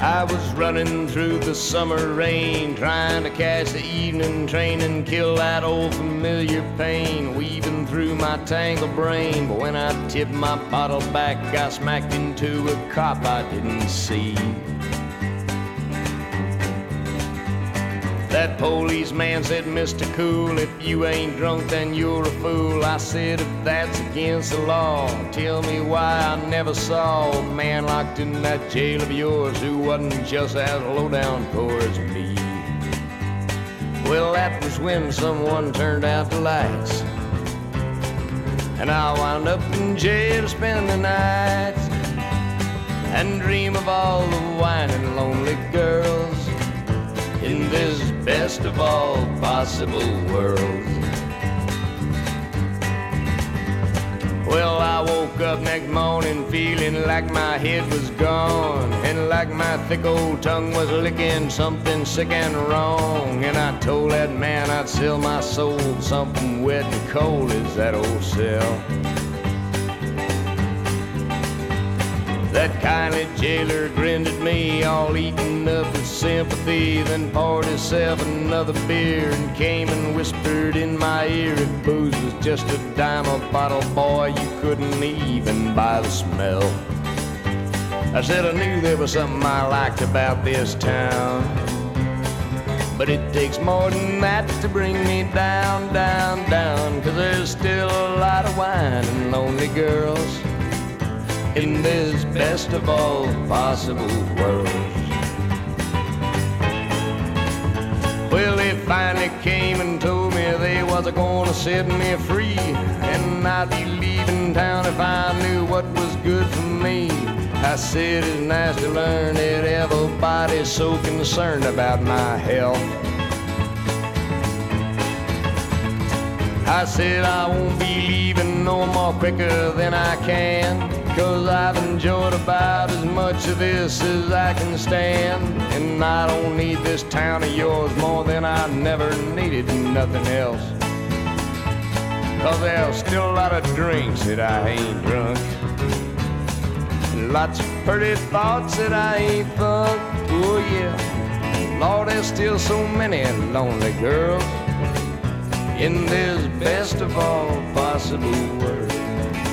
I was running through the summer rain, trying to catch the evening train and kill that old familiar pain weaving through my tangled brain. But when I tipped my bottle back, I smacked into a cop I didn't see. That policeman said, Mr. Cool, if you ain't drunk, then you're a fool. I said, if that's against the law, tell me why I never saw a man locked in that jail of yours who wasn't just as low down poor as me. Well, that was when someone turned out the lights, and I wound up in jail to spend the night and dream of all the whining lonely girls in this best of all possible worlds. Well, I woke up next morning feeling like my head was gone, and like my thick old tongue was licking something sick and wrong. And I told that man I'd sell my soul for something wet and cold as that old cell. That kindly jailer grinned at me, all eaten up with sympathy, then poured himself another beer and came and whispered in my ear, if booze was just a dime a bottle, boy, you couldn't even buy the smell. I said I knew there was something I liked about this town, but it takes more than that to bring me down, down, down, 'cause there's still a lot of wine and lonely girls in this best of all possible worlds. Well, they finally came and told me they was gonna set me free, and I'd be leaving town if I knew what was good for me. I said it's nice to learn that everybody's so concerned about my health. I said I won't be leaving no more quicker than I can, 'cause I've enjoyed about as much of this as I can stand. And I don't need this town of yours more than I never needed nothing else, 'cause there's still a lot of drinks that I ain't drunk, and lots of pretty thoughts that I ain't thunk. Oh yeah, Lord, there's still so many lonely girls in this best of all possible worlds.